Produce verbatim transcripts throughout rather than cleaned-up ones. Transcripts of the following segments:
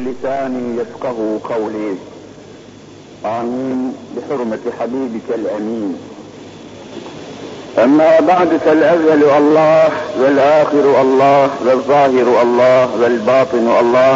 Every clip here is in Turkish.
لساني يفقهوا قولي. آمين بحرمة حبيبك الأمين. أما بعد، فالأول الله والآخر الله والظاهر الله والباطن الله،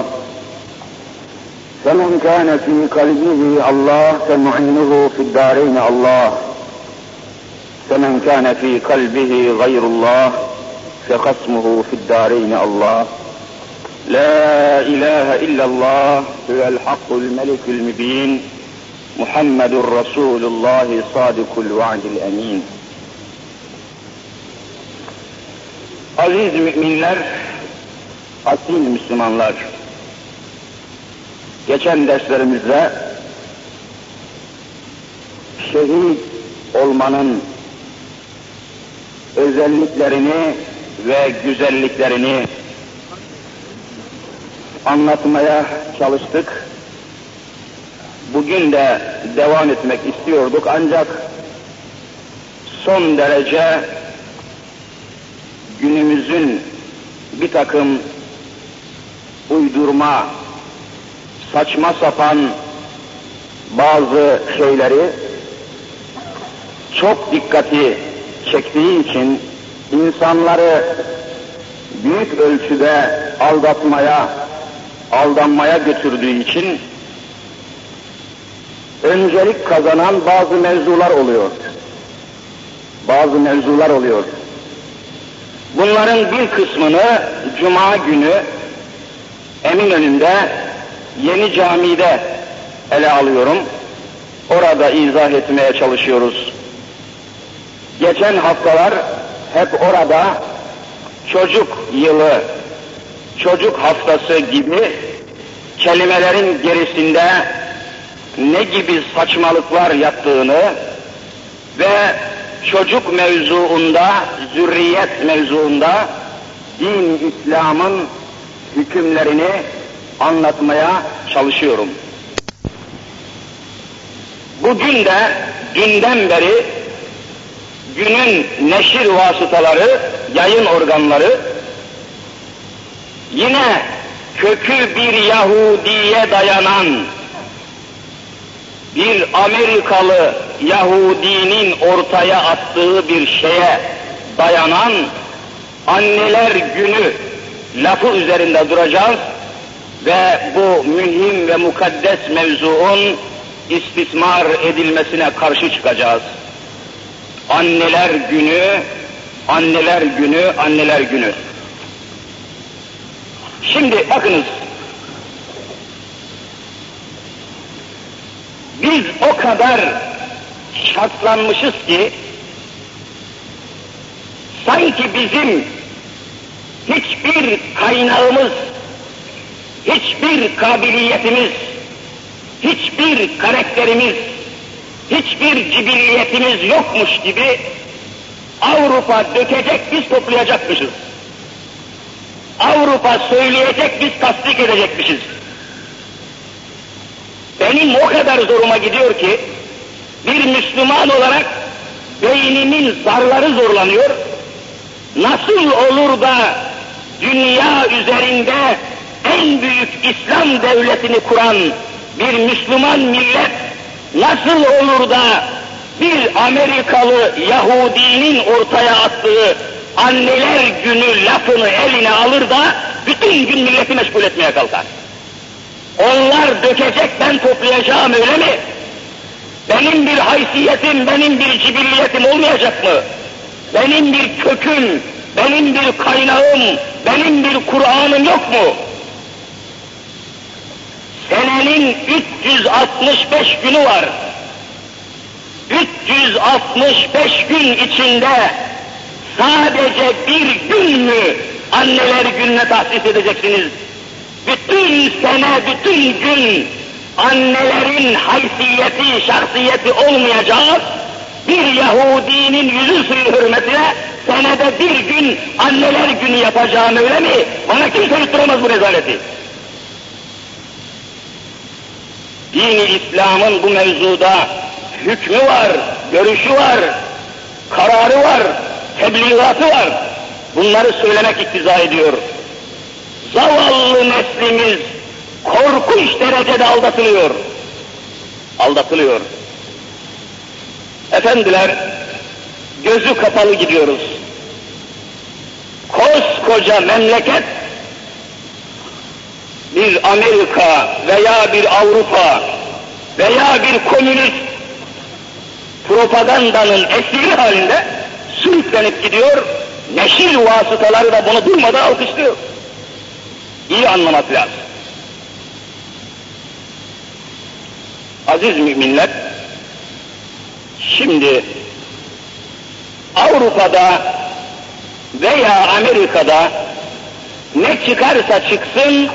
فمن كان في قلبه الله فمعينه في الدارين الله، فمن كان في قلبه غير الله فخصمه في الدارين الله. لا إله إلا الله هو الحق الملك المبين، محمد رسول الله صادق الوعد الأمين. Aziz müminler, asil Müslümanlar, geçen derslerimizde şehit olmanın özelliklerini ve güzelliklerini anlatmaya çalıştık. Bugün de devam etmek istiyorduk, ancak son derece günümüzün bir takım uydurma, saçma sapan bazı şeyleri çok dikkati çektiği için, insanları büyük ölçüde aldatmaya, aldanmaya götürdüğü için öncelik kazanan bazı mevzular oluyor. Bazı mevzular oluyor. Bunların bir kısmını Cuma günü Eminönü'nde Yeni Cami'de ele alıyorum. Orada izah etmeye çalışıyoruz. Geçen haftalar hep orada çocuk yılı, çocuk haftası gibi kelimelerin gerisinde ne gibi saçmalıklar yattığını ve çocuk mevzuunda, zürriyet mevzuunda din İslam'ın hükümlerini anlatmaya çalışıyorum. Bugün de dünden beri günün neşir vasıtaları, yayın organları yine kökü bir Yahudiye dayanan, bir Amerikalı Yahudinin ortaya attığı bir şeye dayanan Anneler Günü lafı üzerinde duracağız ve bu mühim ve mukaddes mevzuun istismar edilmesine karşı çıkacağız. Anneler Günü, Anneler Günü, Anneler Günü. Şimdi bakınız, biz o kadar şartlanmışız ki sanki bizim hiçbir kaynağımız, hiçbir kabiliyetimiz, hiçbir karakterimiz, hiçbir cibilliyetimiz yokmuş gibi Avrupa dökecek, biz toplayacakmışız. Avrupa söyleyecek, biz tasdik edecekmişiz. Benim o kadar zoruma gidiyor ki, bir Müslüman olarak beynimin zarları zorlanıyor. Nasıl olur da dünya üzerinde en büyük İslam devletini kuran bir Müslüman millet, nasıl olur da bir Amerikalı Yahudinin ortaya attığı Anneler Günü lafını eline alır da bütün gün milleti meşgul etmeye kalkar? Onlar dökecek, ben toplayacağım, öyle mi? Benim bir haysiyetim, benim bir cibilliyetim olmayacak mı? Benim bir köküm, benim bir kaynağım, benim bir Kur'an'ım yok mu? Senenin üç yüz altmış beş günü var. üç yüz altmış beş gün içinde sadece bir gün mü Anneler Günü'ne tahsis edeceksiniz? Bütün sene, bütün gün annelerin haysiyeti, şahsiyeti olmayacak bir Yahudinin yüzü suyu hürmetine senede bir gün Anneler Günü yapacağım, öyle mi? Bana kimse yutturamaz bu rezaleti. Din-i İslam'ın bu mevzuda hükmü var, görüşü var, kararı var, tebliğatı var. Bunları söylemek iktiza ediyor. Zavallı neslimiz korkunç derecede aldatılıyor. Aldatılıyor. Efendiler, gözü kapalı gidiyoruz. Koskoca memleket, bir Amerika veya bir Avrupa veya bir komünist propagandanın esiri halinde sürüklenip gidiyor, neşir vasıtaları da bunu durmadan alkışlıyor. İyi anlamak lazım. Aziz müminler, şimdi Avrupa'da veya Amerika'da ne çıkarsa çıksın,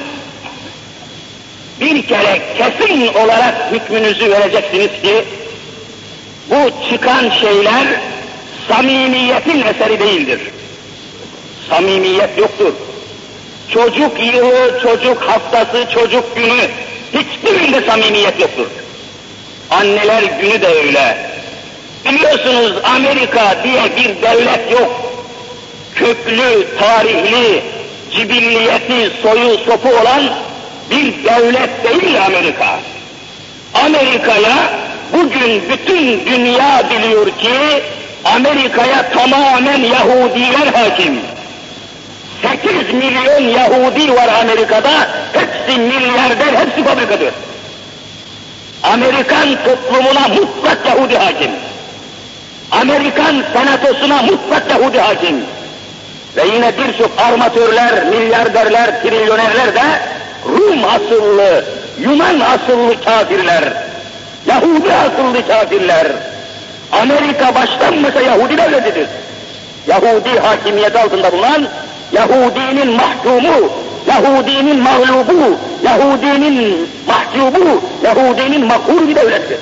bir kere kesin olarak hükmünüzü vereceksiniz ki, bu çıkan şeyler samimiyetin eseri değildir. Samimiyet yoktur. Çocuk yılı, çocuk haftası, çocuk günü, hiçbirinde samimiyet yoktur. Anneler günü de öyle. Biliyorsunuz Amerika diye bir devlet yok. Köklü, tarihli, cibilliyeti, soyu, sopu olan bir devlet değil Amerika. Amerika'ya bugün bütün dünya biliyor ki Amerika'ya tamamen Yahudiler hakim. sekiz milyon Yahudi var Amerika'da, hepsi milyarder, hepsi fabrikatör. Amerikan toplumuna mutlak Yahudi hakim. Amerikan senatosuna mutlak Yahudi hakim. Ve yine birçok armatörler, milyarderler, trilyonerler de Rum asıllı, Yunan asıllı kafirler, Yahudi asıllı kafirler. Amerika baştan başa Yahudi devletidir. Yahudi hakimiyeti altında bulunan, Yahudinin mahkumu, Yahudinin mağlubu, Yahudinin mahcubu, Yahudinin makhur bir devlettir.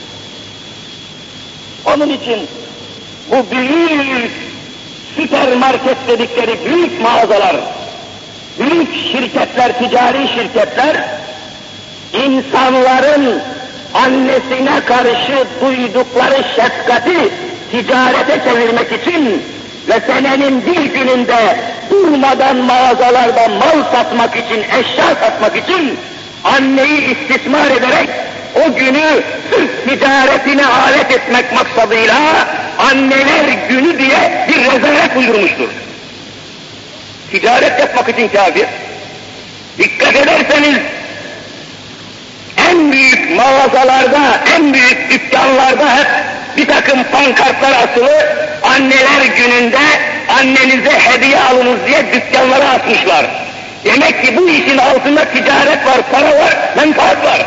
Onun için bu büyük süpermarket dedikleri büyük mağazalar, büyük şirketler, ticari şirketler, insanların annesine karşı duydukları şefkati ticarete çevirmek için ve senenin bir gününde durmadan mağazalarda mal satmak için, eşya satmak için anneyi istismar ederek o günü sırf ticaretine alet etmek maksadıyla anneler günü diye bir rezalet uydurmuştur. Ticaret yapmak için kafir. Dikkat ederseniz en büyük mağazalarda, en büyük dükkanlarda hep bir takım pankartlar asılı, anneler gününde annenize hediye alınız diye dükkanlara asmışlar. Demek ki bu işin altında ticaret var, para var, menfaat var.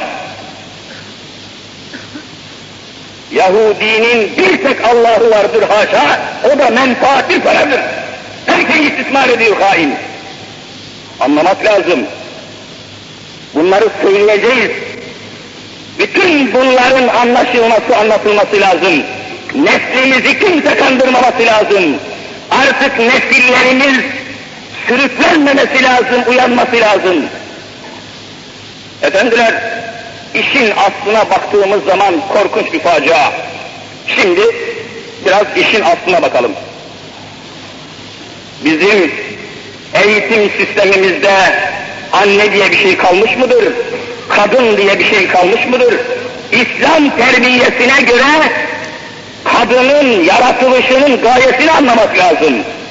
Yahudinin bir tek Allah'ı vardır haşa, o da menfaattir, paradır. Her şeyi istismar ediyor hain. Anlamak lazım. Bunları söyleyeceğiz. Bütün bunların anlaşılması, anlatılması lazım. Neslimizi kimse kandırmaması lazım. Artık nesillerimiz sürüklenmemesi lazım, uyanması lazım. Efendiler, işin aslına baktığımız zaman korkunç bir facia. Şimdi biraz işin aslına bakalım. Bizim eğitim sistemimizde anne diye bir şey kalmış mıdır? Kadın diye bir şey kalmış mıdır? İslam terbiyesine göre kadının yaratılışının gayesini anlamak lazım.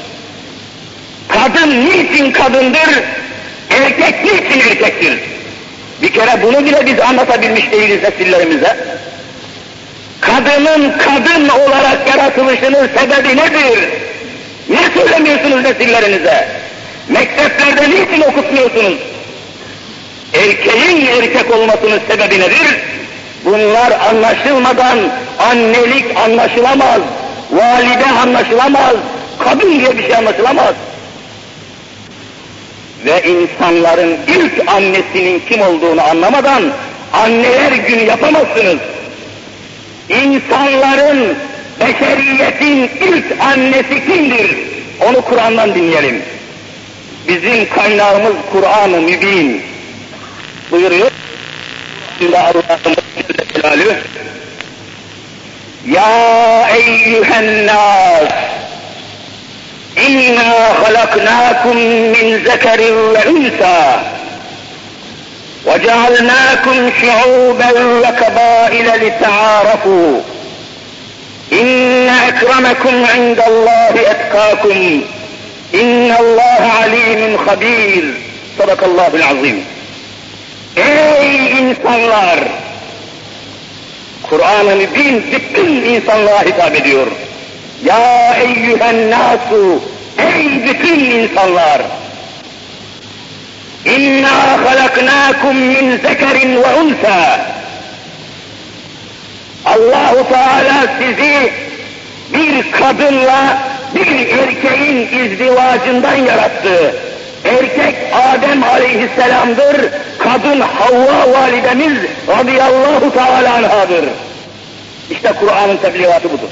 Kadın niçin kadındır? Erkek niçin erkektir? Bir kere bunu bile biz anlatabilmiş değiliz nesillerimize. Kadının kadın olarak yaratılışının sebebi nedir? Niye söylemiyorsunuz nesillerinize? Mekteplerde niçin okutmuyorsunuz? Erkeğin erkek olmasının sebebi nedir? Bunlar anlaşılmadan annelik anlaşılamaz, valide anlaşılamaz, kadın diye bir şey anlaşılamaz. Ve insanların ilk annesinin kim olduğunu anlamadan anneler günü yapamazsınız. İnsanların, beşeriyetin ilk annesi kimdir? Onu Kur'an'dan dinleyelim. Bizim kaynağımız Kur'an-ı Mübin. Buyuruyor. Allah'ın Celle Ya eyyühen nas İnna halaknakum min zekerin ve unsa وَجَعَلْنَاكُمْ شُعُوبًا وَقَبَائِلَ لِتَعَارَفُوا إِنَّ أَكْرَمَكُمْ عِندَ اللّٰهِ أَتْقَاكُمْ إِنَّ اللّٰهَ عَلِيمٌ خَبِيرٌ. Sadakallahul azim. Ey insanlar! Kur'an-ı Mübin bütün insanlığa hitap ediyor. Ya eyyühen nasu, ey bütün insanlar! İnna halaknakum min zekerin ve unsa. Allahu Teala sizi bir kadınla bir erkeğin izdivacından yarattı. Erkek Adem aleyhisselamdır, kadın Havva validemiz radıyallahu teala anhadır. İşte Kur'an'ın tebliğatı budur.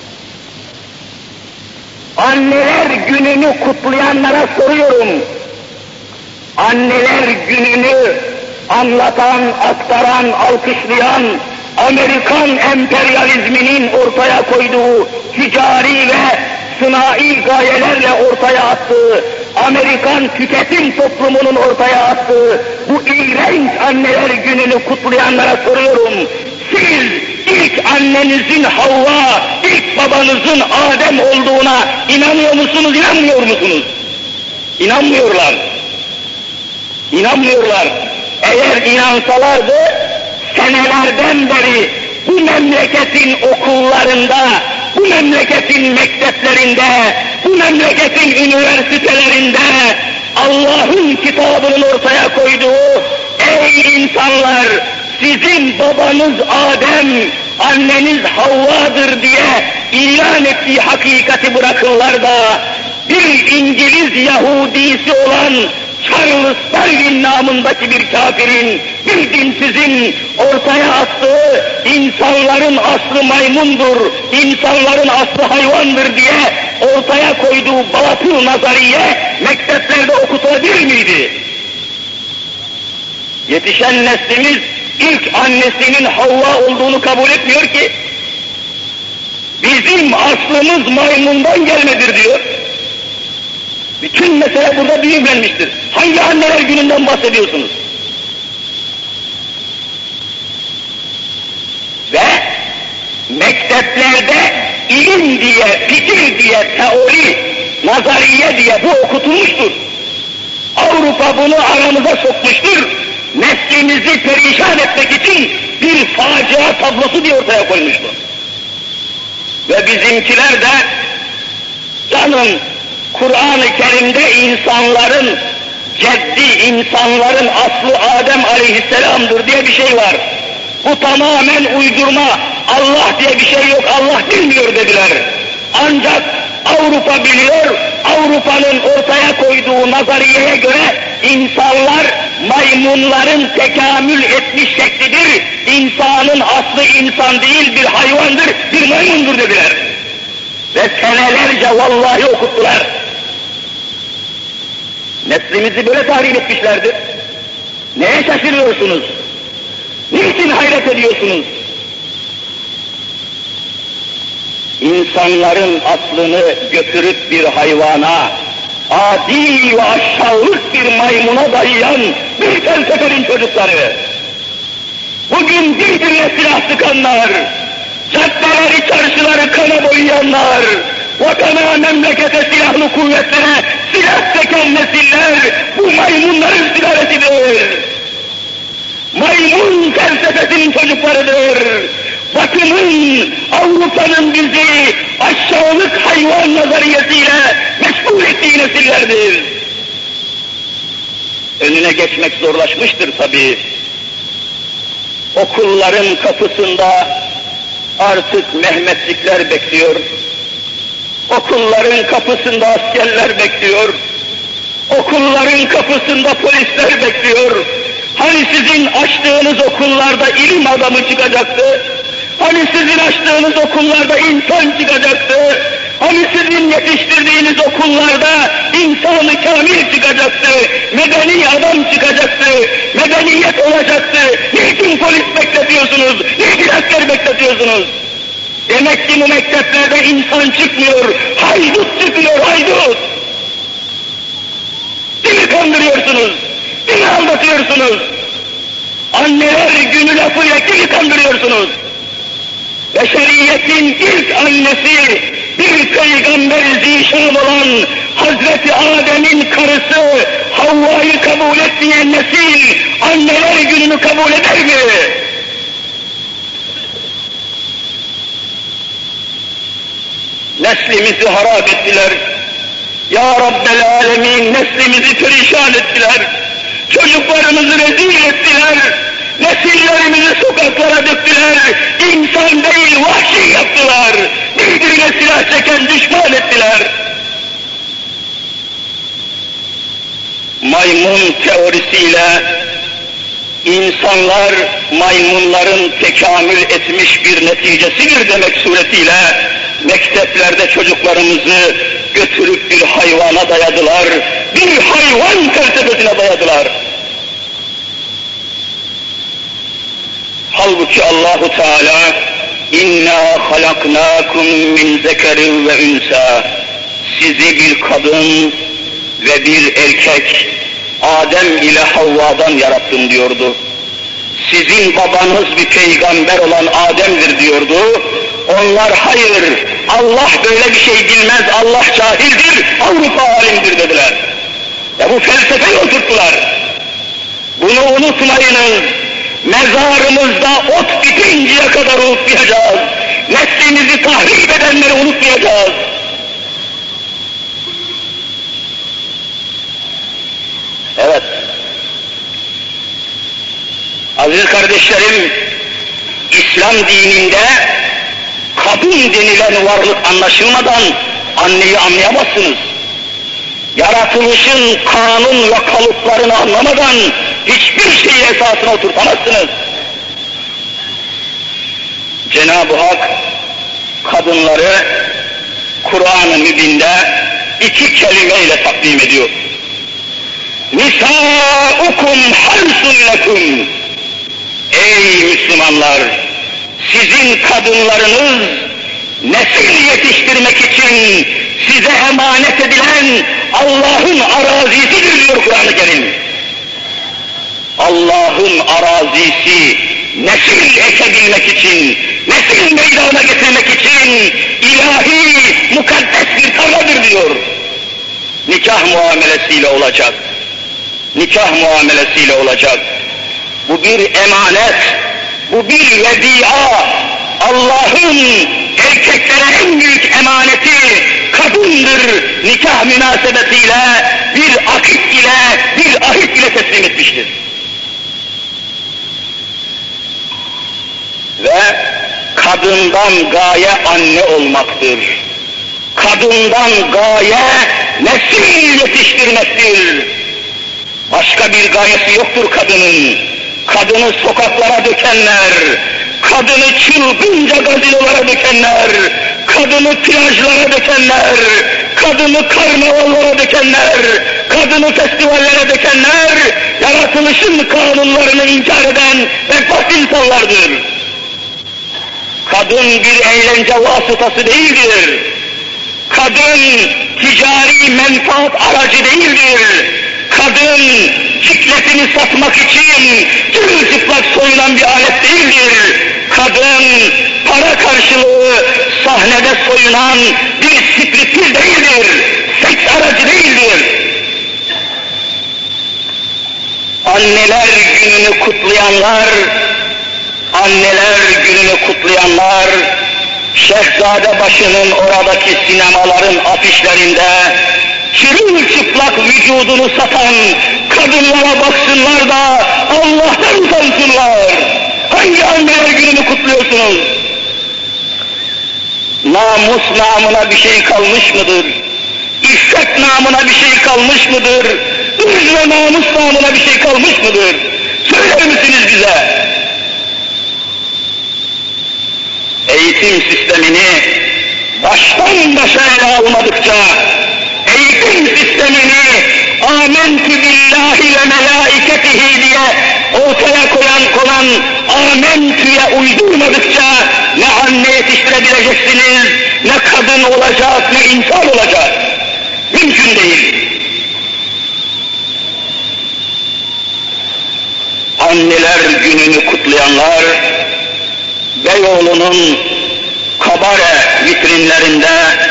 Anneler gününü kutlayanlara soruyorum. Anneler gününü anlatan, aktaran, alkışlayan, Amerikan emperyalizminin ortaya koyduğu ticari ve sınai gayelerle ortaya attığı, Amerikan tüketim toplumunun ortaya attığı bu iğrenç anneler gününü kutlayanlara soruyorum. Siz ilk annenizin Havva, ilk babanızın Adem olduğuna inanıyor musunuz, inanmıyor musunuz? İnanmıyorlar. İnanmıyorlar. Eğer inansalardı, senelerden beri bu memleketin okullarında, bu memleketin mekteplerinde, bu memleketin üniversitelerinde Allah'ın kitabının ortaya koyduğu, ey insanlar, sizin babanız Adem, anneniz Havva'dır diye ilan ettiği hakikati bırakırlar da bir İngiliz Yahudisi olan Charles Darwin namındaki bir kafirin, bir dinsizin ortaya attığı insanların aslı maymundur, insanların aslı hayvandır diye ortaya koyduğu batıl nazariye mekteplerde okutulabilir miydi? Yetişen neslimiz ilk annesinin Havva olduğunu kabul etmiyor ki, bizim aslımız maymundan gelmedir diyor. Bütün mesele burada büyüklenmiştir. Hangi anneler gününden bahsediyorsunuz? Ve mekteplerde ilim diye, fikir diye, teori, nazariye diye bu okutulmuştur. Avrupa bunu aramıza sokmuştur. Neslimizi perişan etmek için bir facia tablosu diye ortaya koymuştur. Ve bizimkiler de canım, Kur'an-ı Kerim'de insanların, ceddi insanların aslı Adem aleyhisselamdır diye bir şey var. Bu tamamen uydurma, Allah diye bir şey yok, Allah bilmiyor dediler. Ancak Avrupa biliyor, Avrupa'nın ortaya koyduğu nazariyeye göre insanlar maymunların tekamül etmiş şeklidir. İnsanın aslı insan değil, bir hayvandır, bir maymundur dediler. Ve senelerce vallahi okuttular. Neslimizi böyle tahrip etmişlerdi. Neye şaşırıyorsunuz? Niçin hayret ediyorsunuz? İnsanların aslını götürüp bir hayvana, adi ve aşağılık bir maymuna dayayan bir felsefenin çocukları. Bugün birbirine silah sıkanlar, caddeleri, çarşıları kana boyayanlar, vatana, memlekete, silahlı kuvvetlere silah çeken nesiller bu maymunların sülalesidir. Maymun felsefesinin çocuklarıdır. Batının, Avrupa'nın bizi aşağılık hayvan nazariyesiyle meşgul ettiği nesillerdir. Önüne geçmek zorlaşmıştır tabii. Okulların kapısında artık Mehmetlikler bekliyor. Okulların kapısında askerler bekliyor. Okulların kapısında polisler bekliyor. Hani sizin açtığınız okullarda ilim adamı çıkacaktı? Hani sizin açtığınız okullarda insan çıkacaktı? Hani sizin yetiştirdiğiniz okullarda insan-ı kamil çıkacaktı? Medeni adam çıkacaktı? Medeniyet olacaktı? Niçin polis bekletiyorsunuz? Niçin asker bekletiyorsunuz? Demek ki bu mekteplerde insan çıkmıyor, haydut çıkıyor, haydut! Kimi kandırıyorsunuz? Kimi aldatıyorsunuz? Anneler günü lafıyla kimi kandırıyorsunuz? Beşeriyetin ilk annesi, bir peygamber zişan olan Hazreti Adem'in karısı Havva'yı kabul etmeyen nesil, anneler gününü kabul eder mi? Neslimizi harap ettiler. Ya Rabbel Alemin, neslimizi perişan ettiler. Çocuklarımızı rezil ettiler. Nesillerimizi sokaklara döktüler. İnsan değil, vahşi yaptılar. Birbirine silah çeken düşman ettiler. Maymun teorisiyle insanlar maymunların tekamül etmiş bir neticesidir demek suretiyle mekteplerde çocuklarımızı götürüp bir hayvana dayadılar, bir hayvan felsefesine dayadılar. Halbuki Allahu Teala inna halaknakum min zekerin ve ünsa, sizi bir kadın ve bir erkek Adem ile Havva'dan yarattım diyordu. Sizin babanız bir peygamber olan Adem'dir diyordu. Onlar hayır, Allah böyle bir şey bilmez, Allah cahildir, Avrupa alimdir dediler. Ya bu felsefeyi oturttular. Bunu unutmayınız. Mezarımızda ot bitinceye kadar unutmayacağız. Neslimizi tahrip edenleri unutmayacağız. Evet. Aziz kardeşlerim, İslam dininde kadın denilen varlık anlaşılmadan anneyi anlayamazsınız. Yaratılışın kanun ve kalıplarını anlamadan hiçbir şeyi esasına oturtamazsınız. Cenab-ı Hak kadınları Kur'an-ı Mübin'de iki kelimeyle takdim ediyor. Nisâukum harsun lekum. Ey Müslümanlar! Sizin kadınlarınız nesil yetiştirmek için size emanet edilen Allah'ın arazisidir diyor Kur'an-ı Kerim. Allah'ın arazisi nesil ekebilmek için, nesil meydana getirmek için ilahi, mukaddes bir tarladır diyor. Nikah muamelesiyle olacak. Nikah muamelesiyle olacak. Bu bir emanet, bu bir vedia. Allah'ın erkeklere en büyük emaneti kadındır. Nikah münasebetiyle bir akit ile, bir ahit ile teslim etmiştir. Ve kadından gaye anne olmaktır. Kadından gaye nesil yetiştirmektir. Başka bir gayesi yoktur kadının. Kadını sokaklara dökenler, kadını çılgınca gazinolara dökenler, kadını plajlara dökenler, kadını karnavallara dökenler, kadını festivallere dökenler, yaratılışın kanunlarını inkar eden bedbaht insanlardır. Kadın bir eğlence vasıtası değildir. Kadın ticari menfaat aracı değildir. Kadın cikletini satmak için çırılçıplak soyunan bir alet değildir. Kadın para karşılığı sahnede soyunan bir striptiz değildir. Seks aracı değildir. Anneler gününü kutlayanlar, anneler gününü kutlayanlar, Şehzadebaşı'nın oradaki sinemaların afişlerinde çırılçıplak vücudunu satan kadınlara baksınlar da Allah'tan utansınlar. Hangi anneler gününü kutluyorsunuz? Namus namına bir şey kalmış mıdır? İffet namına bir şey kalmış mıdır? Irz ve namus namına bir şey kalmış mıdır? Söyler misiniz bize? Eğitim sistemini baştan başa ele almadıkça, eğitim sistemini âmentü billahi ve melâiketihi diye ortaya koyan konan âmentüye uydurmadıkça ne anne yetiştirebileceksiniz, ne kadın olacak, ne insan olacak. Mümkün değil. Anneler Günü'nü kutlayanlar, Beyoğlu'nun kabare vitrinlerinde,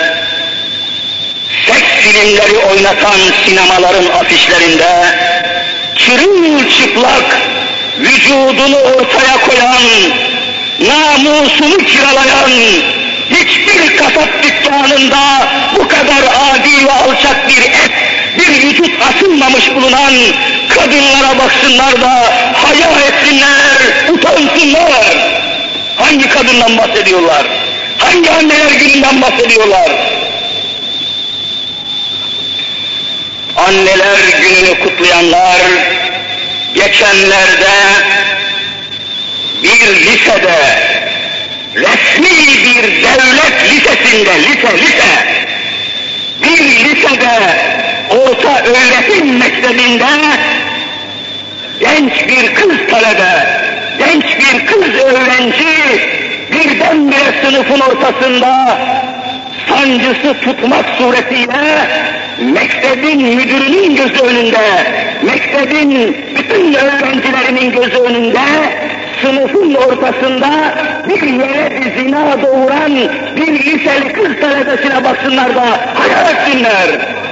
seks filmleri oynatan sinemaların afişlerinde, çırılçıplak vücudunu ortaya koyan, namusunu kiralayan, hiçbir kasap dükkanında bu kadar adi ve alçak bir et, bir vücut asılmamış bulunan kadınlara baksınlar da haya etsinler, utansınlar. Hangi kadından bahsediyorlar? Hangi anneler gününden bahsediyorlar? Anneler Günü'nü kutlayanlar, geçenlerde bir lisede, resmi bir devlet lisesinde, lise, lise, bir lisede, orta öğretim mektebinde, genç bir kız talebe, genç bir kız öğrenci, birdenbire sınıfın ortasında, sancısı tutmak suretiyle, mektebin müdürünün gözü önünde, mektebin bütün öğrencilerinin gözü önünde, sınıfın ortasında bir yere bir zina doğuran bir liseli kız talebesine baksınlar da hayal etsinler.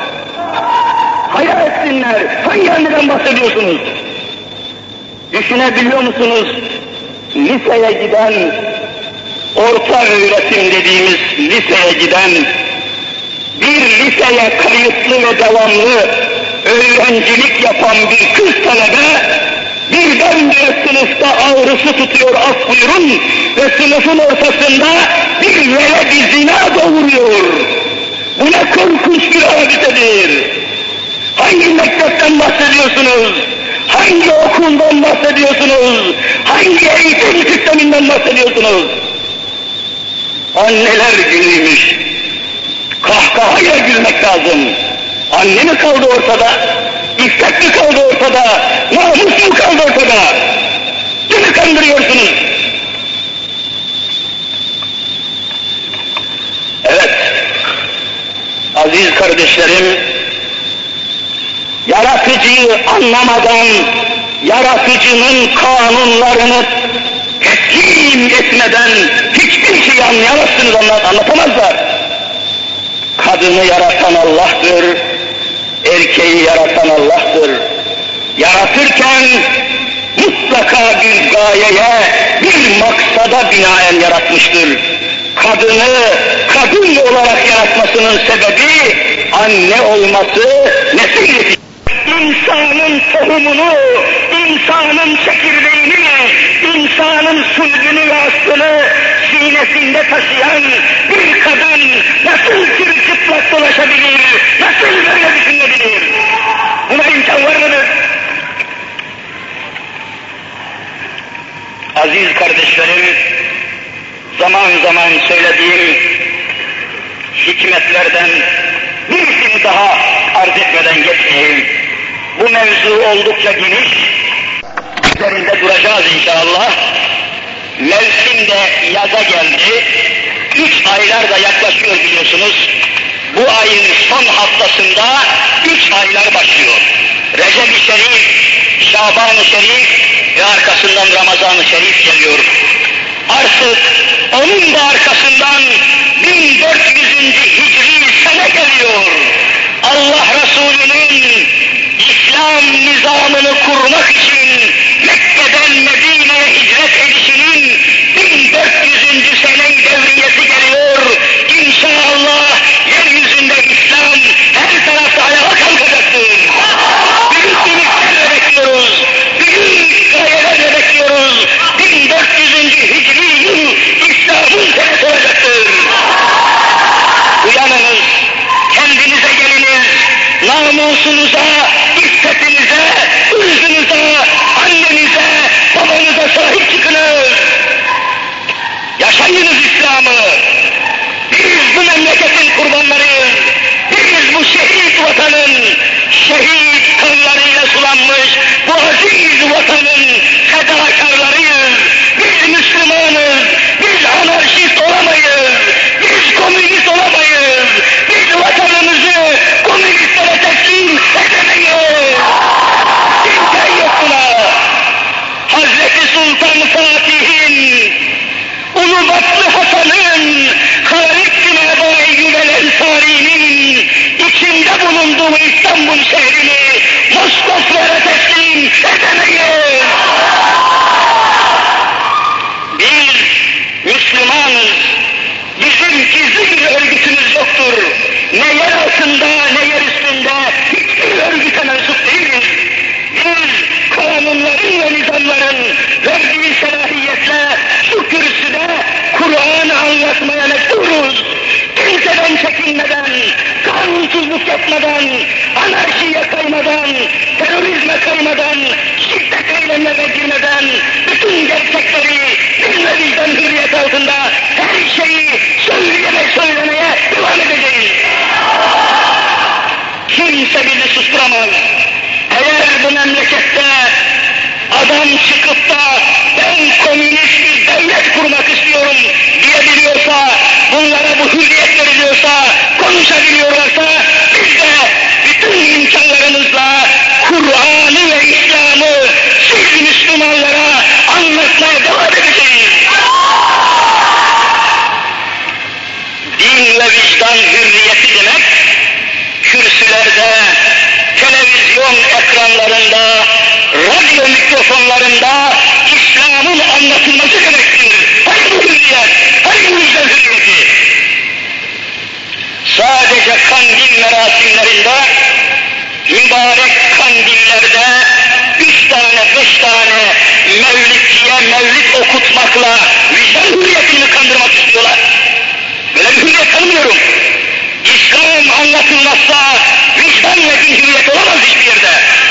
Hayal etsinler. Hangi anneden bahsediyorsunuz? Düşünebiliyor musunuz? Liseye giden, orta öğretim dediğimiz liseye giden, bir liseye kayıtlı ve devamlı öğrencilik yapan bir kız talebe, birdenbire sınıfta ağrısı tutuyor, af buyurun, ve sınıfın ortasında bir yere bir zina doğuruyor. Bu ne korkunç bir hadisedir. Hangi mektepten bahsediyorsunuz? Hangi okuldan bahsediyorsunuz? Hangi eğitim sisteminden bahsediyorsunuz? Anneler Günü'ymüş. Kahkahayla gülmek lazım. Anne mi kaldı ortada? İffet mi kaldı ortada? Namus mu kaldı ortada? Kimi kandırıyorsunuz? Evet, aziz kardeşlerim, yaratıcıyı anlamadan, yaratıcının kanunlarını teslim etmeden hiçbir şeyi anlayamazsınız, anlatamazlar. Kadını yaratan Allah'tır, erkeği yaratan Allah'tır. Yaratırken mutlaka bir gayeye, bir maksada binaen yaratmıştır. Kadını kadın olarak yaratmasının sebebi anne olması, nesil yetiştirmesi. İnsanın tohumunu, insanın çekirdeğini, insanın sülbünü ve aslını sinesinde taşıyan bir kadın nasıl çırılçıplak dolaşabilir, nasıl böyle düşünebilir? Buna imkan var mıdır? Aziz kardeşlerim, zaman zaman söylediğim hikmetlerden birisini daha arz etmeden geçmeyeyim. Bu mevzu oldukça geniş, üzerinde duracağız inşallah. Mevsim de yaza geldi, üç aylar da yaklaşıyor biliyorsunuz. Bu ayın son haftasında üç aylar başlıyor. Recep-i Şerif, Şaban-ı Şerif ve arkasından Ramazan-ı Şerif geliyor. Artık onun da arkasından bin dört yüzüncü hicri sene geliyor. Allah Resulü'nün İslam nizamını kurmak için Mekke'den Medine'ye hicret edişinin bin dört yüzüncü sene devriyesi geliyor. İnşallah yeryüzünde İslam her tarafta ayağa kalkacaktır. Büyük ümitlerle bekliyoruz, büyük gayelerle bekliyoruz. bin dört yüzüncü hicri yıl İslam'ın senesi olacaktır. Uyanınız, kendinize geliniz, namusunuza, iffetinize, ırzınıza, annenize, babanıza sahip çıkınız. Yaşayınız İslam'ı. Biz bu memleketin kurbanlarıyız. Biz bu şehit vatanın, şehit kanlarıyla sulanmış bu aziz vatanın fedakarlarıyız. Biz Müslümanız. Biz anarşist olamayız. Biz komünist olamayız. Biz vatanımızı komünistlere teslim edemeyiz. İmkan yok buna. Vatlı Hasan'ın, Halid bin Ebu Eyyub el-Ensari'nin içinde bulunduğu İstanbul şehrini Moskoflara teslim edemeyiz. Biz Müslümanız. Bizim gizli bir örgütümüz yoktur. Ne yer altında ne yer üstünde hiçbir örgüte mensup değiliz. Biz kanunların ve nizamların verdiği selahiyetle şu kürsüde Kur'an'ı anlatmaya mecburuz. Kimseden çekinmeden, kanunsuzluk yapmadan, anarşiye kaymadan, terörizme kaymadan, şiddet eylemlerine girmeden, bütün gerçekleri din ve vicdan hürriyet altında her şeyi söyleyerek söylemeye devam edeceğiz. Kimse bizi susturamaz. Eğer bu memlekette adam çıkıp da ben komünist bir devlet kurmak istiyorum diyebiliyorsa, bunlara bu hürriyet veriliyorsa, konuşabiliyorlarsa biz de bütün imkanlarımızla Kur'an'ı ve İslam'ı siz Müslümanlara anlatmaya devam edeceğiz. Din ve vicdan hürriyeti demek, kürsülerde, televizyon ekranlarında, radyo mikrofonlarında İslam'ın anlatılması demektir. Hangi bu hürriyet, hangi bu vicdan hürriyeti? Sadece kandil merasimlerinde, mübarek kandillerde üç tane, beş tane mevlidçiye mevlid okutmakla vicdan hürriyetini kandırmak istiyorlar. Böyle bir hürriyet tanımıyorum. İslam anlatılmazsa vicdan ve din hürriyet olamaz hiçbir yerde.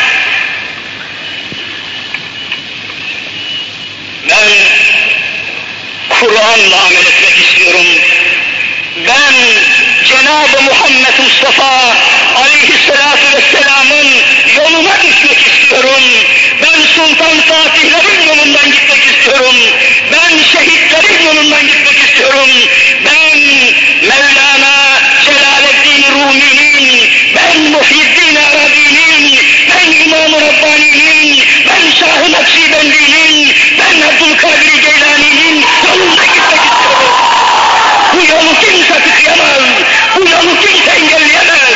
Ben Kur'an'la amel etmek istiyorum. Ben Cenab-ı Muhammed Mustafa aleyhissalatu vesselamın yoluna gitmek istiyorum. Ben Sultan Fatihlerin yolundan gitmek istiyorum. Ben şehitlerin yolundan gitmek istiyorum. Ben Mevlana Celaleddin Rumi'nin, ben Muhyiddin Arabi'nin, ben İmam-ı Rabbani'nin, ben Şah-ı Nakşibendi'nin, ben Abdülkadir Geylani'nin yolundan gitmek istiyorum. Bu yolu kimse tıkayamaz, bu yolu kimse engelleyemez.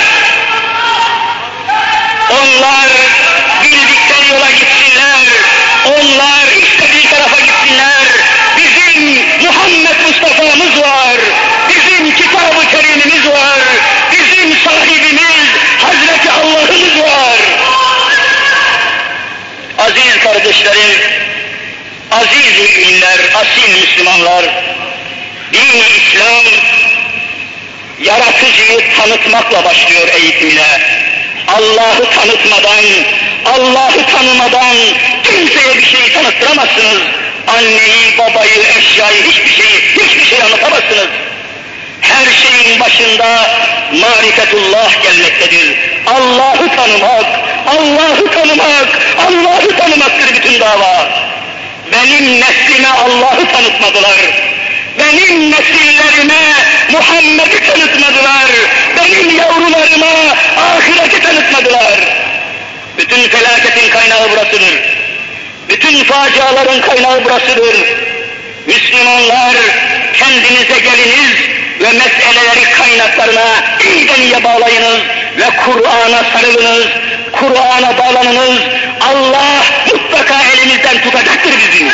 Onlar bildikleri yola gitsinler, onlar istediği tarafa gitsinler. Bizim Muhammed Mustafa'mız var, bizim Kitab-ı Kerim'imiz var, bizim sahibimiz Hazreti Allah'ımız var. Aziz kardeşlerim, aziz müminler, asil Müslümanlar, din-i İslam yaratıcıyı tanıtmakla başlıyor eğitimine. Allah'ı tanıtmadan, Allah'ı tanımadan kimseye bir şey tanıttıramazsınız. Anneyi, babayı, eşyayı, hiçbir şeyi, hiçbir şey anlatamazsınız. Her şeyin başında marifetullah gelmektedir. Allah'ı tanımak, Allah'ı tanımak, Allah'ı tanımaktır bütün dava. Benim neslime Allah'ı tanıtmadılar. Benim nesillerime Muhammed'i tanıtmadılar. Benim yavrularıma ahireti tanıtmadılar. Bütün felaketin kaynağı burasıdır. Bütün faciaların kaynağı burasıdır. Müslümanlar kendinize geliniz ve meseleleri kaynaklarına iyiden iyiye bağlayınız ve Kur'an'a sarılınız, Kur'an'a bağlanınız. Allah mutlaka elimizden tutacaktır bizi.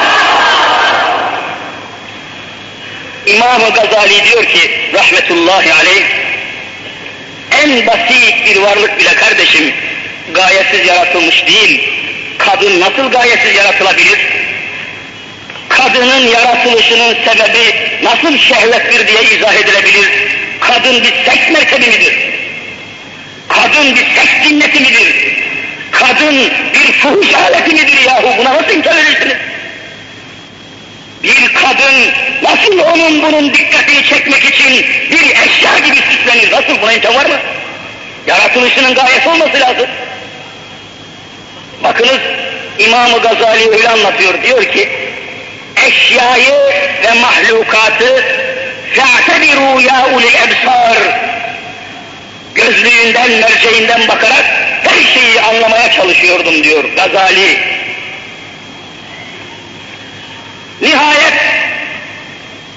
İmam-ı Gazali diyor ki rahmetullahi aleyh, en basit bir varlık bile kardeşim gayesiz yaratılmış değil. Kadın nasıl gayesiz yaratılabilir? Kadının yaratılışının sebebi nasıl şehvettir diye izah edilebilir? Kadın bir seks merkebi midir? Kadın bir seks cinneti midir? Kadın bir fuhuş aleti midir yahu? Buna nasıl inkar edersiniz? Bir kadın nasıl onun bunun dikkatini çekmek için bir eşya gibi süslenir? Nasıl? Buna imkan var mı? Yaratılışının gayesi olması lazım. Bakınız İmam-ı Gazali öyle anlatıyor, diyor ki eşyayı ve mahlukatı فَاَعْتَبِرُوا يَا اُلِ الْاَبْصَارِ gözlüğünden, merceğinden bakarak her şeyi anlamaya çalışıyordum diyor Gazali. Nihayet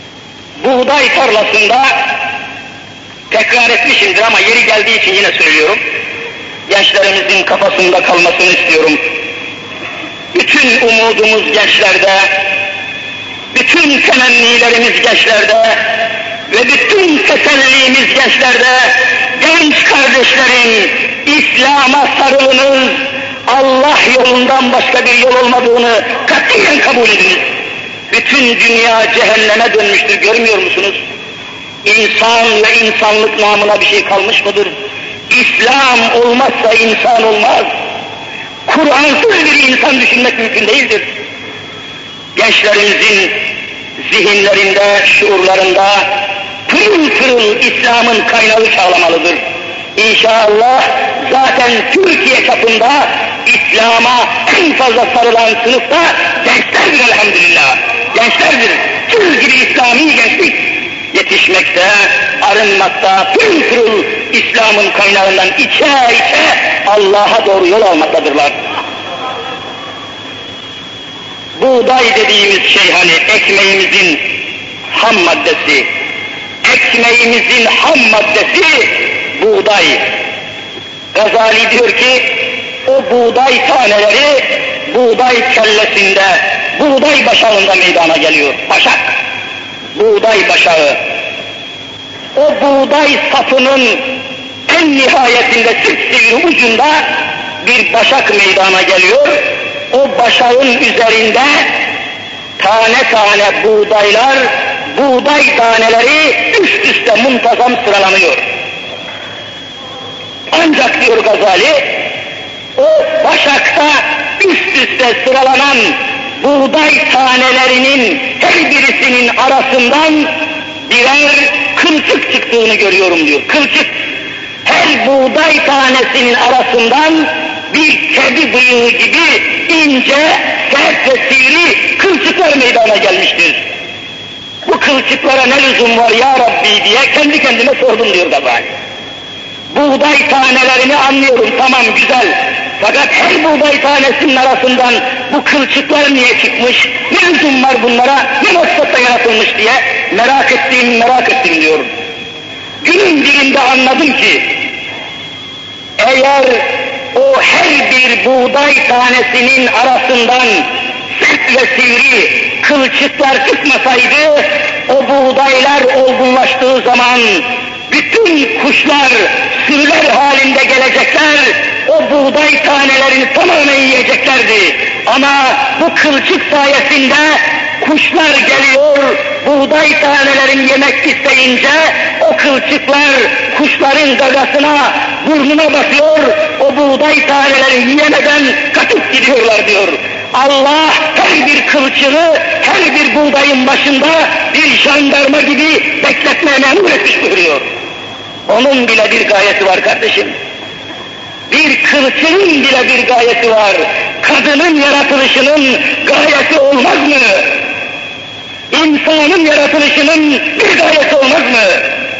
buğday tarlasında, tekrar etmişimdir ama yeri geldiği için yine söylüyorum, gençlerimizin kafasında kalmasını istiyorum. Bütün umudumuz gençlerde, bütün temennilerimiz gençlerde ve bütün tesellimiz gençlerde. Genç kardeşlerim, İslam'a sarılınız, Allah yolundan başka bir yol olmadığını katiyen kabul ediniz. Bütün dünya cehenneme dönmüştür, görmüyor musunuz? İnsan ve insanlık namına bir şey kalmış mıdır? İslam olmazsa insan olmaz. Kur'ansız bir insan düşünmek mümkün değildir. Gençlerimizin zihinlerinde, şuurlarında pırıl pırıl İslam'ın kaynağı çağlamalıdır. İnşallah zaten Türkiye çapında İslam'a en fazla sarılan sınıfta gençlerdir elhamdülillah. Gençlerdir. Tül gibi İslami gençlik yetişmekte, arınmakta, pırıl pırıl İslam'ın kaynağından içe içe Allah'a doğru yol almaktadırlar. Buğday dediğimiz şey hani ekmeğimizin ham maddesi, ekmeğimizin ham maddesi buğday. Gazali diyor ki, o buğday taneleri buğday kellesinde, buğday başağında meydana geliyor. Başak, buğday başağı. O buğday sapının en nihayetinde sık sivri ucunda bir başak meydana geliyor. O başağın üzerinde tane tane buğdaylar, buğday taneleri üst üste muntazam sıralanıyor. Ancak diyor Gazali, o başakta üst üste sıralanan buğday tanelerinin her birisinin arasından birer kılçık çıktığını görüyorum diyor. Kılçık. Her buğday tanesinin arasından bir kedi bıyığı gibi ince, sert ve sivri kılçıklar meydana gelmiştir. Bu kılçıklara ne lüzum var ya Rabbi diye kendi kendime sordum diyor Gazali. Buğday tanelerini anlıyorum, tamam güzel. Fakat her buğday tanesinin arasından bu kılçıklar niye çıkmış, ne lüzum var bunlara, ne maksatta yaratılmış diye merak ettim, merak ettim diyorum. Günün birinde anladım ki, eğer o her bir buğday tanesinin arasından sert ve sivri kılçıklar çıkmasaydı, o buğdaylar olgunlaştığı zaman bütün kuşlar sürüler halinde gelecekler, o buğday tanelerini tamamen yiyeceklerdi. Ama bu kılçık sayesinde kuşlar geliyor, buğday tanelerini yemek isteyince o kılçıklar kuşların gagasına, burnuna basıyor, o buğday tanelerini yiyemeden kaçıp gidiyorlar diyor. Allah her bir kılçığı, her bir buğdayın başında bir jandarma gibi bekletmeye memur etmiş buyuruyor. Onun bile bir gayesi var kardeşim. Bir kılçığın bile bir gayesi var. Kadının yaratılışının gayesi olmaz mı? İnsanın yaratılışının bir gayesi olmaz mı?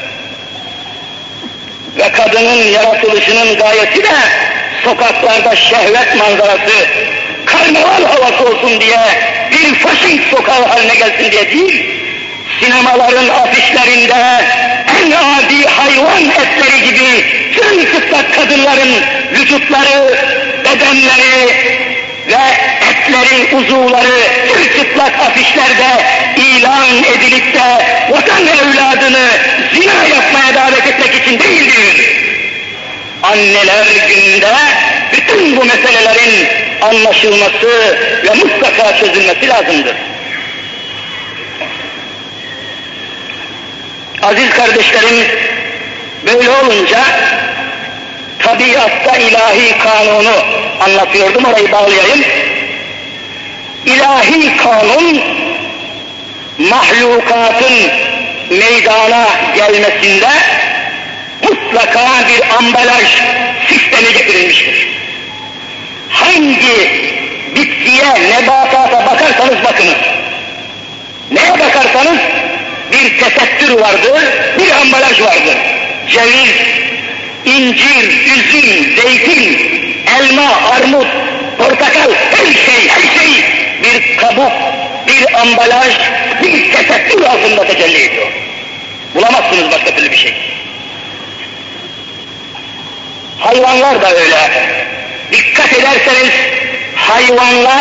Ve kadının yaratılışının gayesi de sokaklarda şehvet manzarası, karnaval havası olsun diye, bir faşist sokağı haline gelsin diye değil, sinemaların afişlerinde en adi hayvan etleri gibi çırılçıplak kadınların vücutları, bedenleri ve etleri, uzuvları çırılçıplak afişlerde ilan edilip de vatan evladını zina yapmaya davet etmek için değildir. Anneler gününde bütün bu meselelerin anlaşılması ve mutlaka çözülmesi lazımdır. Aziz kardeşlerim, böyle olunca tabiatta ilahi kanunu anlatıyordum, orayı bağlayayım. İlahi kanun mahlukatın meydana gelmesinde mutlaka bir ambalaj sistemi getirilmiştir. Hangi bitkiye, nebatata bakarsanız bakınız, neye bakarsanız bir tesettür vardır, bir ambalaj vardır. Ceviz, incir, üzüm, zeytin, elma, armut, portakal, her şey, her şey bir kabuk, bir ambalaj, bir tesettür altında tecelli ediyor. Bulamazsınız başka türlü bir şey. Hayvanlar da öyle. Dikkat ederseniz hayvanlar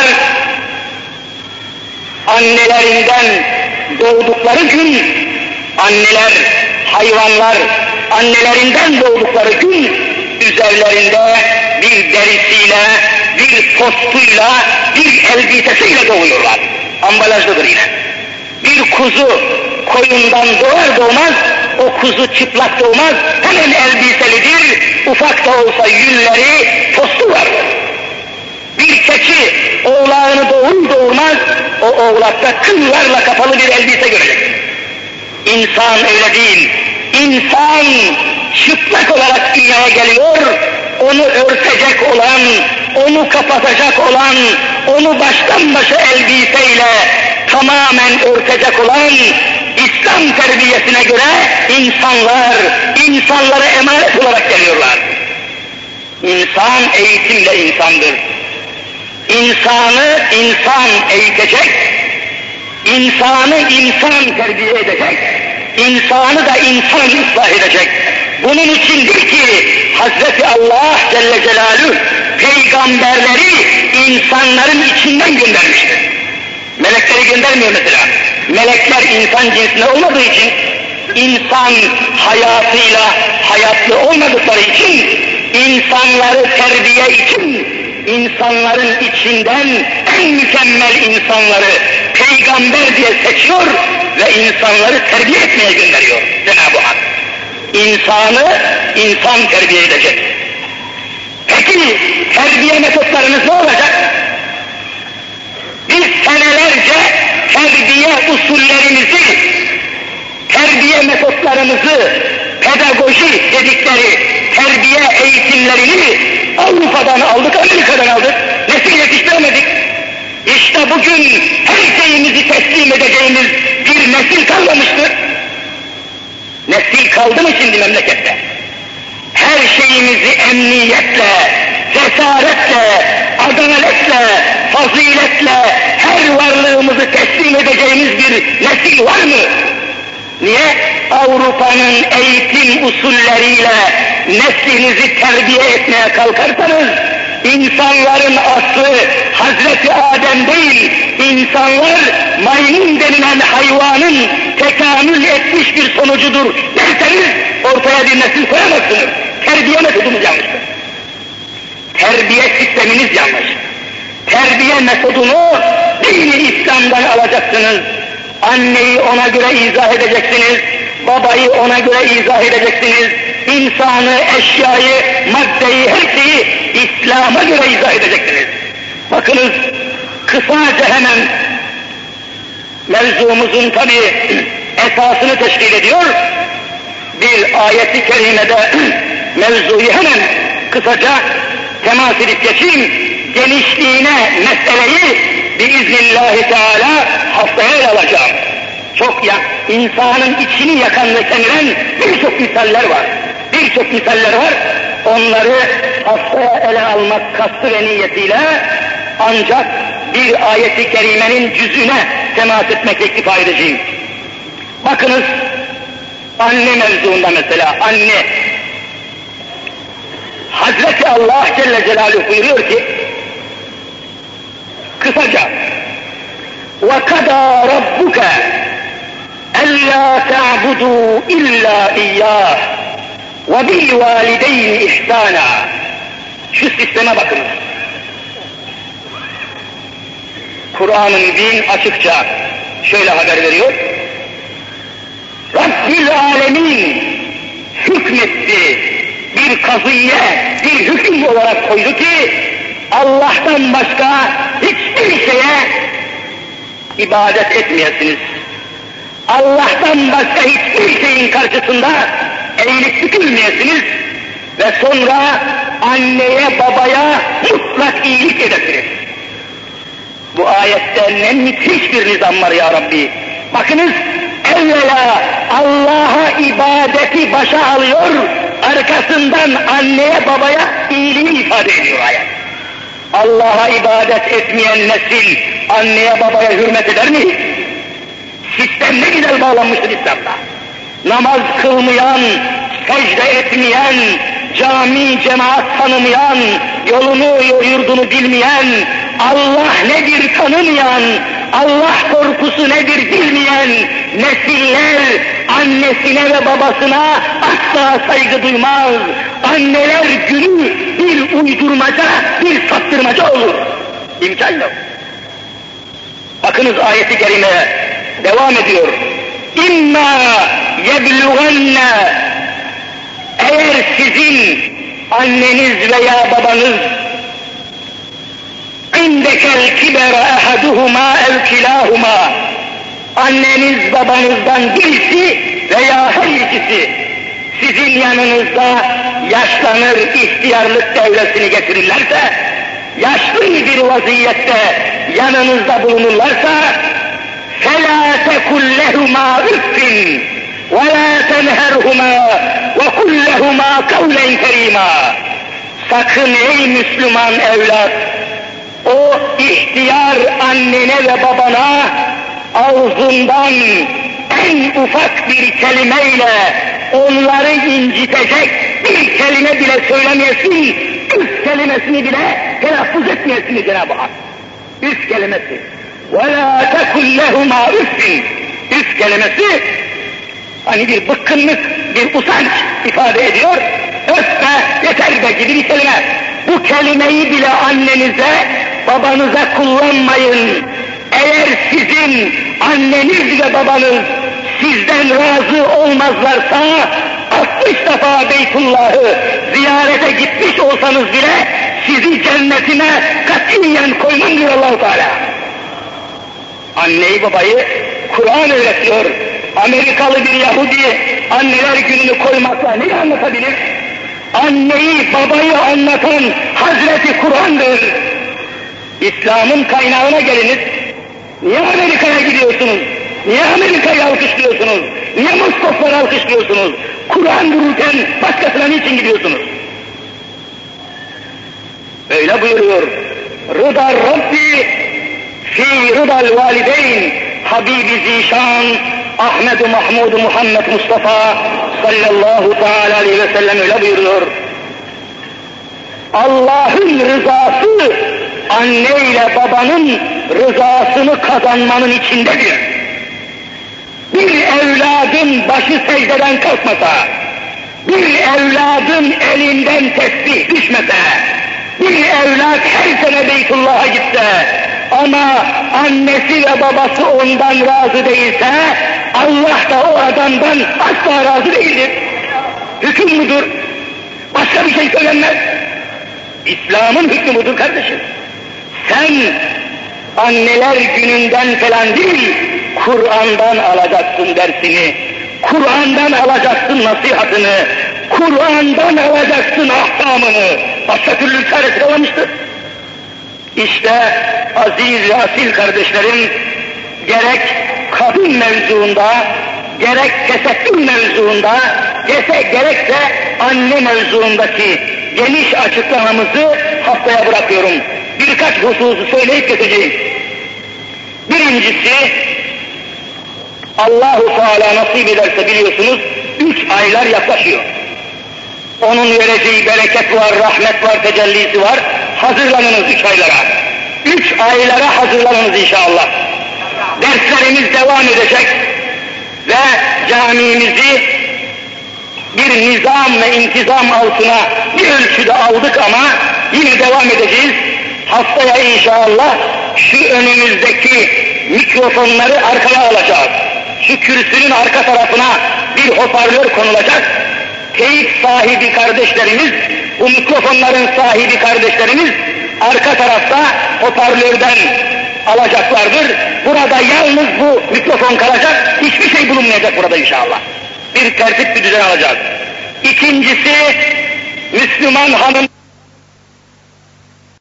annelerinden doğdukları gün, anneler, hayvanlar annelerinden doğdukları gün üzerlerinde bir derisiyle, bir postuyla, bir elbisesiyle doğuyorlar. Ambalajlıdır yine. Bir kuzu koyundan doğar doğmaz, o kuzu çıplak doğmaz, hemen elbiselidir, ufak da olsa yünleri, postu var. Bir keçi oğlağını doğur doğurmaz, o oğlakta kıllarla kapalı bir elbise görecek. İnsan öyle değil. İnsan çıplak olarak dünyaya geliyor, onu örtecek olan, onu kapatacak olan, onu baştan başa elbiseyle tamamen örtecek olan İslam terbiyesine göre insanlar, insanlara emanet olarak geliyorlar. İnsan eğitimle insandır. İnsanı insan eğitecek, insanı insan terbiye edecek, insanı da insan ıslah edecek. Bunun içindir ki Hazreti Allah Celle Celaluhu peygamberleri insanların içinden göndermiştir. Melekleri göndermiyor mesela. Melekler insan cinsinde olmadığı için, insan hayatıyla hayatlı olmadıkları için, insanları terbiye için, insanların içinden en mükemmel insanları peygamber diye seçiyor ve insanları terbiye etmeye gönderiyor Cenab-ı Hak. İnsanı insan terbiye edecek. Peki terbiye metotlarınız ne olacak? Biz senelerce terbiye usullerimizi, terbiye metotlarımızı, pedagoji dedikleri terbiye eğitimlerini Avrupa'dan aldık, Amerika'dan aldık, nesil yetiştiremedik. İşte bugün her şeyimizi teslim edeceğimiz bir nesil kalmamıştır. Nesil kaldı mı şimdi memlekette? Her şeyimizi emniyetle, cesaretle, adaletle, faziletle, her varlığımızı teslim edeceğimiz bir nesil var mı? Niye? Avrupa'nın eğitim usulleriyle neslinizi terbiye etmeye kalkarsanız, insanların aslı Hazreti Adem değil, insanlar maymun denilen hayvanın tekamül etmiş bir sonucudur derseniz, ortaya bir nesil koyamazsınız. Terbiye metodumuz yanlıştır. Terbiye sisteminiz yanlış. Terbiye metodunu dini İslam'dan alacaksınız. Anneyi ona göre izah edeceksiniz, babayı ona göre izah edeceksiniz, insanı, eşyayı, maddeyi, her şeyi İslam'a göre izah edeceksiniz. Bakınız, kısaca hemen mevzumuzun tabi esasını teşkil ediyor, bir ayeti kerimede mevzuyu hemen kısaca temas edip geçeyim, genişliğine meseleyi biiznillahü teala haftaya ele alacağım. Çok ya, insanın içini yakan ve kemiren birçok misaller var. Birçok misaller var. Onları haftaya ele almak kastı ve niyetiyle ancak bir ayeti kerimenin cüzüne temas etmek iktifa edeceğim. Bakınız, anne mevzuunda mesela, anne. Hazreti Allah Celle Celaluhu buyuruyor ki, kısaca, وَقَدَى رَبُّكَ أَلَّا تَعْبُدُوا إِلَّا إِيَّاهُ وَبِالْوَالِدَيْنِ إِحْسَانًا. Şu sisteme bakınız. Kur'an-ı Mübin açıkça şöyle haber veriyor. Rabbil Alemin hükmetti, bir kazıye, bir hüküm olarak koydu ki Allah'tan başka hiçbir şeye ibadet etmeyesiniz. Allah'tan başka hiçbir şeyin karşısında eğilip bükülmeyesiniz ve sonra anneye babaya mutlak iyilik edesiniz. Bu ayette ne müthiş bir nizam var ya Rabbi. Bakınız, evvela Allah'a ibadeti başa alıyor, arkasından anneye babaya iyiliği ifade ediyor ayet. Allah'a ibadet etmeyen nesil anneye babaya hürmet eder mi? Sistem ne güzel bağlanmıştır İslam'da. namaz kılmayan, secde etmeyen, cami cemaat tanımayan, yolunu yurdunu bilmeyen, Allah nedir tanımayan, Allah korkusu nedir bilmeyen nesiller annesine ve babasına asla saygı duymaz. Anneler günü bir uydurmaca, bir saptırmaca olur. İmkan yok. Bakınız ayeti kerime devam ediyor. İmma yeblugenne, eğer sizin anneniz veya babanız indekel kibere ehaduhuma ev kilahuma, anneniz babanızdan birisi veya her ikisi sizin yanınızda yaşlanır, ihtiyarlık devresini getirirlerse, yaşlı bir vaziyette yanınızda bulunurlarsa فَلَا تَكُلْ لَهُمَا اُفٍّ وَلَا تَنْهَرْهُمَا وَقُلْ لَهُمَا قَوْلًا كَرِيمًا. Sakın ey Müslüman evlat, o ihtiyar annene ve babana ağzından en ufak bir kelimeyle onları incitecek bir kelime bile söylemeyesin, üst kelimesini bile telaffuz etmeyesin Cenab-ı Hak. Üst kelimesi. وَلَا تَكُلْ لَهُمَا اُفٍّ. Üst kelimesi hani bir bıkkınlık, bir usanç ifade ediyor. Öfke, yeter be gibi bir kelime. Bu kelimeyi bile annenize, babanıza kullanmayın. Eğer sizin anneniz ve babanız sizden razı olmazlarsa, altmış defa Beytullah'ı ziyarete gitmiş olsanız bile sizi cennetine katiyen koymam diyor Allah-u Teala. Anneyi babayı Kur'an öğretiyor. Amerikalı bir Yahudi anneler gününü koymakla neyi anlatabilir? Anneyi babayı anlatan Hazreti Kur'an'dır. İslam'ın kaynağına geliniz. Niye Amerika'ya gidiyorsunuz? Niye Amerika'yı alkışlıyorsunuz? Niye Moskova'yı alkışlıyorsunuz? Kur'an dururken başkasına niçin gidiyorsunuz? Öyle buyuruyor. Rıdar Rabbi fi rıdal valideyn Habibi Zişan Ahmed-i Mahmud Muhammed Mustafa sallallahu teala aleyhi ve sellem öyle buyuruyor. Allah'ın rızası anne ile babanın rızasını kazanmanın içindedir. Bir evladın başı secdeden kalkmasa, bir evladın elinden tesbih düşmese, bir evlat her sene Beytullah'a gitse ama annesi ve babası ondan razı değilse, Allah da o adamdan asla razı değildir. Hüküm budur. Başka bir şey söylenmez. İslam'ın hükmü budur kardeşim. Sen anneler gününden falan değil, Kur'an'dan alacaksın dersini, Kur'an'dan alacaksın nasihatını, Kur'an'dan alacaksın ahkamını. Başka türlü çaresi kalmamıştır. İşte aziz ve asil kardeşlerim, gerek kadın mevzuunda, gerek tesettür mevzuunda, gerek, gerekse anne mevzuundaki geniş açıklamamızı haftaya bırakıyorum. Birkaç hususu söyleyip geçeceğim. Birincisi, Allah-u Teala nasip ederse biliyorsunuz, üç aylar yaklaşıyor. Onun vereceği bereket var, rahmet var, tecellisi var. Hazırlanınız üç aylara. Üç aylara hazırlanınız inşallah. Derslerimiz devam edecek ve camimizi bir nizam ve intizam altına bir ölçüde aldık ama yine devam edeceğiz. Haftaya inşallah şu önümüzdeki mikrofonları arkaya alacağız. Şu kürsünün arka tarafına bir hoparlör konulacak. Teyit sahibi kardeşlerimiz, bu mikrofonların sahibi kardeşlerimiz arka tarafta hoparlörden alacaklardır. Burada yalnız bu mikrofon kalacak, hiçbir şey bulunmayacak burada inşallah. Bir tertip, bir düzen alacağız. İkincisi, Müslüman hanım